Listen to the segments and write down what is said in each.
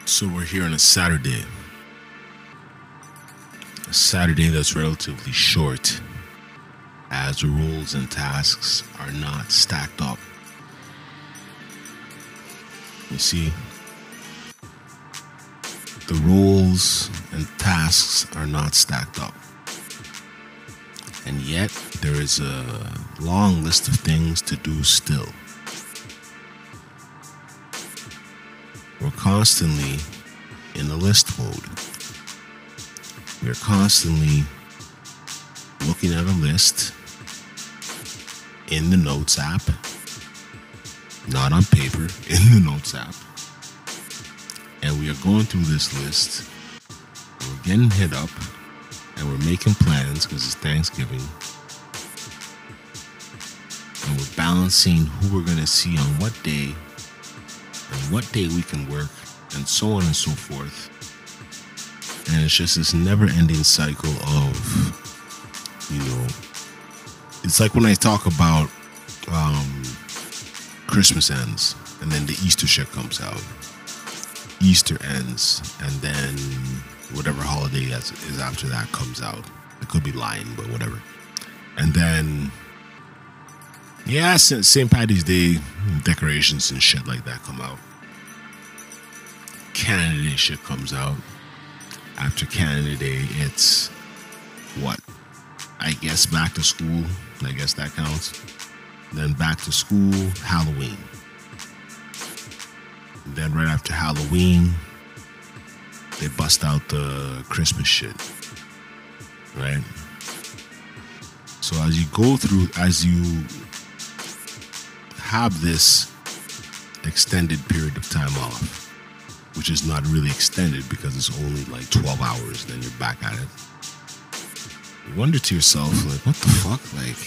So we're here on a Saturday that's relatively short, as the roles and tasks are not stacked up. You see, the roles and tasks are not stacked up. And yet, there is a long list of things to do still. We're constantly in a list mode. We're constantly looking at a list in the Notes app, not on paper, in the Notes app. And we are going through this list, and we're getting hit up, and we're making plans because it's Thanksgiving. And we're balancing who we're going to see on what day, and what day we can work, and so on and so forth. And it's just this never-ending cycle of, it's like when I talk about Christmas ends, and then the Easter shit comes out. Easter ends, and then whatever holiday is after that comes out. It could be lying, but whatever. And then, St. Paddy's Day decorations and shit like that come out. Canada Day shit comes out. After Canada Day, it's what? I guess back to school. I guess that counts. Then back to school, Halloween. Then right after Halloween, they bust out the Christmas shit. Right? So as you have this extended period of time off, which is not really extended because it's only like 12 hours, then you're back at it. You wonder to yourself, like, what the fuck? Like,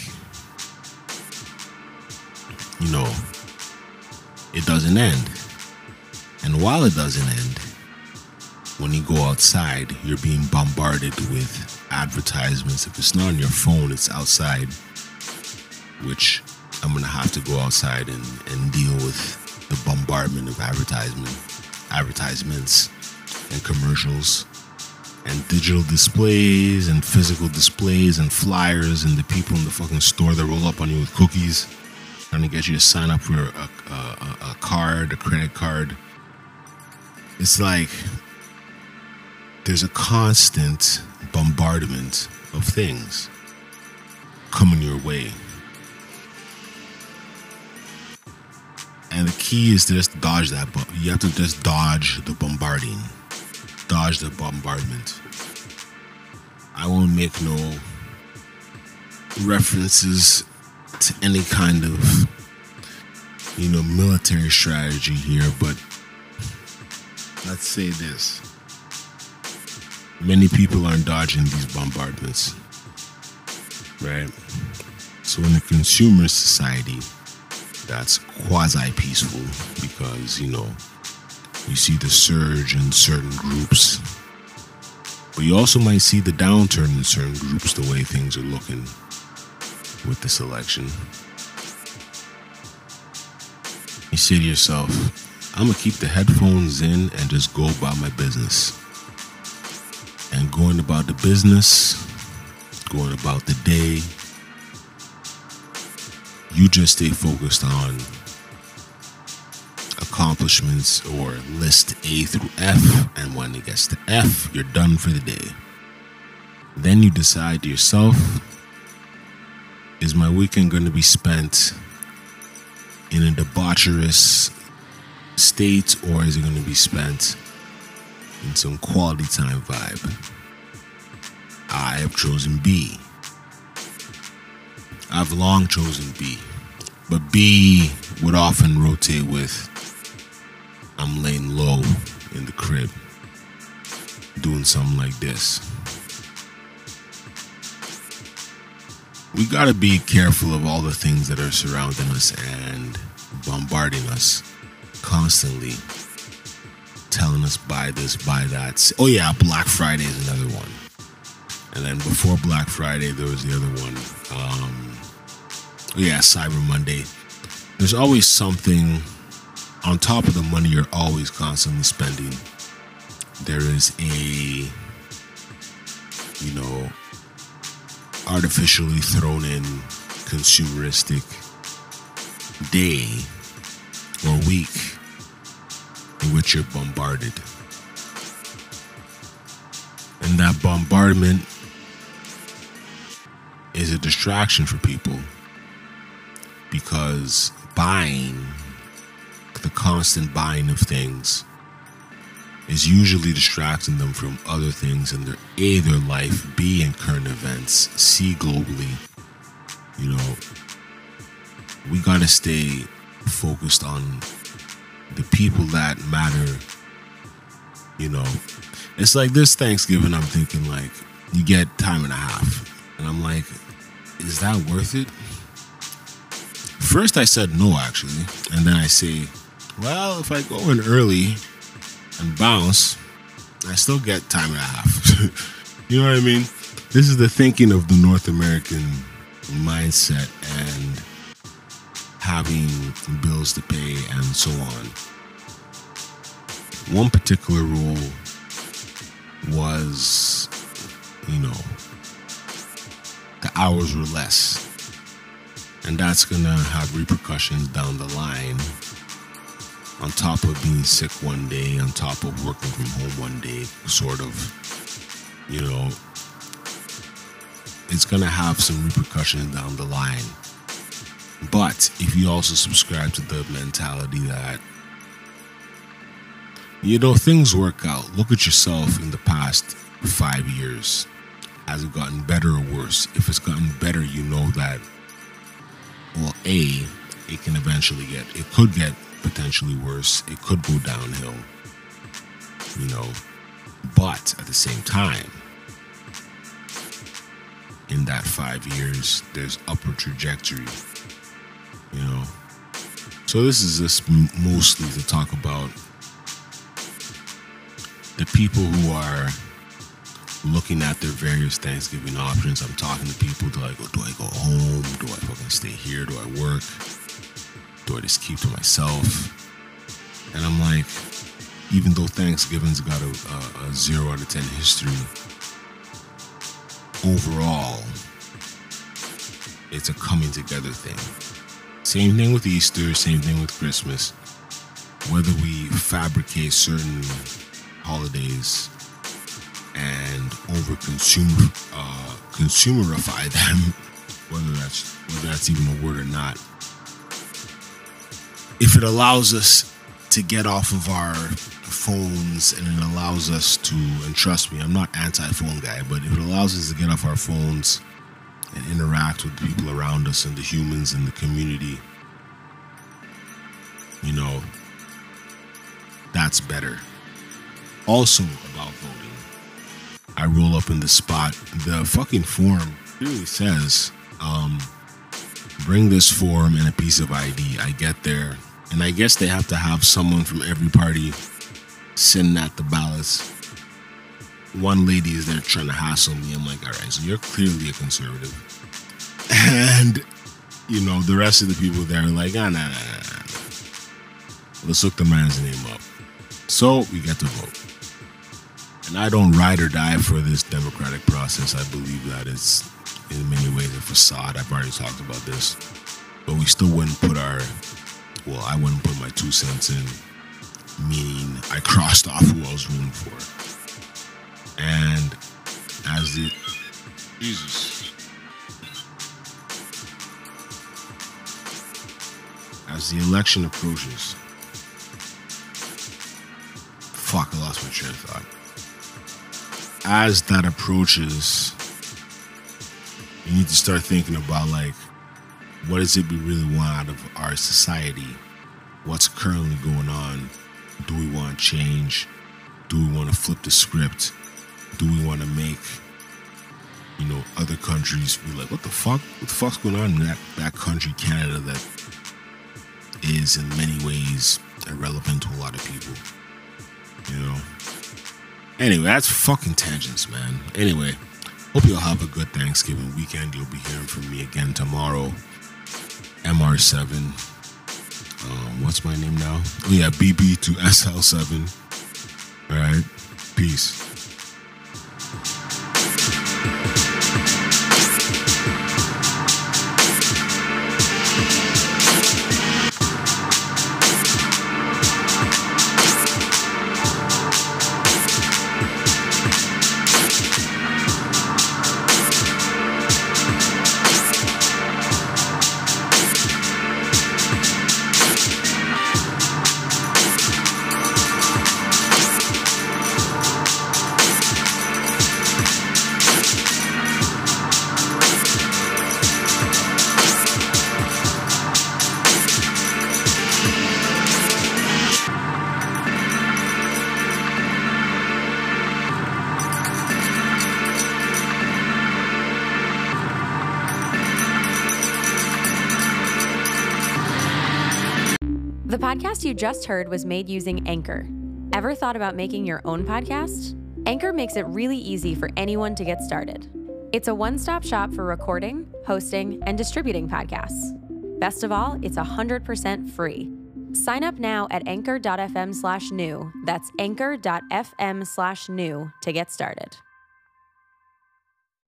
it doesn't end. And while it doesn't end, when you go outside, you're being bombarded with advertisements. If it's not on your phone, it's outside, which I'm going to have to go outside and deal with the bombardment of advertisements and commercials and digital displays and physical displays and flyers and the people in the fucking store that roll up on you with cookies trying to get you to sign up for a credit card. It's like there's a constant bombardment of things coming your way. And the key is to just dodge that. But you have to just dodge the bombarding. Dodge the bombardment. I won't make no references to any kind of, military strategy here, but let's say this. Many people aren't dodging these bombardments. Right? So in a consumer society, that's quasi-peaceful because, you see the surge in certain groups. But you also might see the downturn in certain groups, the way things are looking with this election. You say to yourself, I'm going to keep the headphones in and just go about my business. And going about the business, going about the day, you just stay focused on accomplishments or list A through F, and when it gets to F, you're done for the day. Then you decide to yourself, is my weekend going to be spent in a debaucherous state, or is it going to be spent in some quality time vibe? I have chosen B. I've long chosen B, but B would often rotate with I'm laying low in the crib doing something like this. We gotta be careful of all the things that are surrounding us and bombarding us constantly, telling us buy this, buy that. Oh yeah, Black Friday is another one. And then before Black Friday, there was the other one. Cyber Monday. There's always something on top of the money you're always constantly spending. there is a, you know, artificially thrown in consumeristic day or week in which you're bombarded. And that bombardment is a distraction for people because the constant buying of things is usually distracting them from other things in their A, their life, B, in current events, C, globally. You know, we gotta stay focused on the people that matter. You know, it's like this Thanksgiving, I'm thinking like, you get time and a half. And I'm like, is that worth it? First I said no, actually. And then I say, well, if I go in early and bounce, I still get time and a half. You know what I mean? This is the thinking of the North American mindset and having bills to pay and so on. One particular rule was, you know, the hours were less. And that's going to have repercussions down the line. On top of being sick one day, on top of working from home one day, sort of, you know, it's going to have some repercussions down the line. But if you also subscribe to the mentality that, you know, things work out. Look at yourself in the past 5 years. Has it gotten better or worse? If it's gotten better, you know that, well, A, it can eventually it could get potentially worse. It could go downhill, you know. But at the same time, in that 5 years, there's upward trajectory, you know. So this is just mostly to talk about the people who are looking at their various Thanksgiving options. I'm talking to people, they're like, oh, do I go home? Do I fucking stay here? Do I work? Do I just keep to myself? And I'm like, even though Thanksgiving's got a 0 out of 10 history, overall, it's a coming together thing. Same thing with Easter, same thing with Christmas. Whether we fabricate certain holidays and consumerify them, whether that's even a word or not, if it allows us to get off of our phones and it allows us to, and trust me, I'm not anti-phone guy, but if it allows us to get off our phones and interact with the people around us and the humans in the community, you know, that's better. Also about voting, I roll up in the spot. The fucking form really says, bring this form and a piece of ID. I get there, and I guess they have to have someone from every party sitting at the ballots. One lady is there trying to hassle me. I'm like, all right, so you're clearly a conservative. And, you know, the rest of the people there are like, nah. Let's look the man's name up. So we get to vote. And I don't ride or die for this democratic process. I believe that it's in many ways a facade. I've already talked about this. But we still wouldn't put I wouldn't put my 2 cents in, meaning I crossed off who I was rooting for. And as the election approaches, fuck, I lost my train of thought. As that approaches, you need to start thinking about, like, what is it we really want out of our society? What's currently going on? Do we want change? Do we want to flip the script? Do we want to make, you know, other countries be like, what the fuck? What the fuck's going on in that country, Canada, that is in many ways irrelevant to a lot of people? You know? Anyway, that's fucking tangents, man. Anyway, hope you'll have a good Thanksgiving weekend. You'll be hearing from me again tomorrow. MR7. What's my name now? Oh yeah, BB to SL7. All right. Peace. The podcast you just heard was made using Anchor. Ever thought about making your own podcast? Anchor makes it really easy for anyone to get started. It's a one-stop shop for recording, hosting, and distributing podcasts. Best of all, it's 100% free. Sign up now at anchor.fm/new. That's anchor.fm/new to get started.